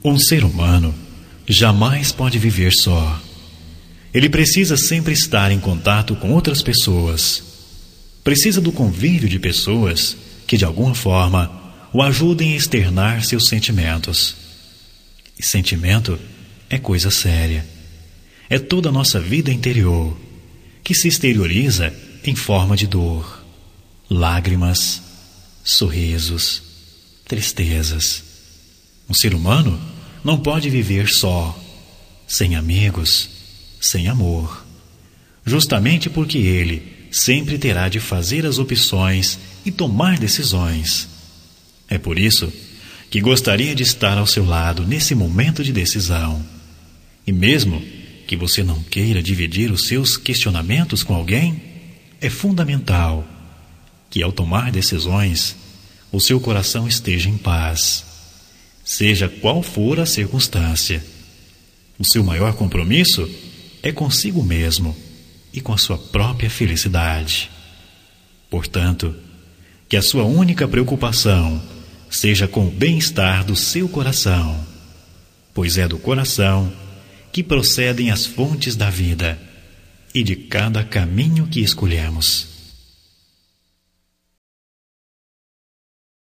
Um ser humano jamais pode viver só. Ele precisa sempre estar em contato com outras pessoas. Precisa do convívio de pessoas que, de alguma forma, o ajudem a externar seus sentimentos. E sentimento é coisa séria. É toda a nossa vida interior, que se exterioriza em forma de dor, lágrimas, sorrisos, tristezas. Um ser humano não pode viver só, sem amigos, sem amor, justamente porque ele sempre terá de fazer as opções e tomar decisões. É por isso que gostaria de estar ao seu lado nesse momento de decisão. E mesmo que você não queira dividir os seus questionamentos com alguém, é fundamental que, ao tomar decisões, o seu coração esteja em paz, seja qual for a circunstância. O seu maior compromisso é consigo mesmo e com a sua própria felicidade. Portanto, que a sua única preocupação seja com o bem-estar do seu coração, pois é do coração que procedem as fontes da vida e de cada caminho que escolhemos.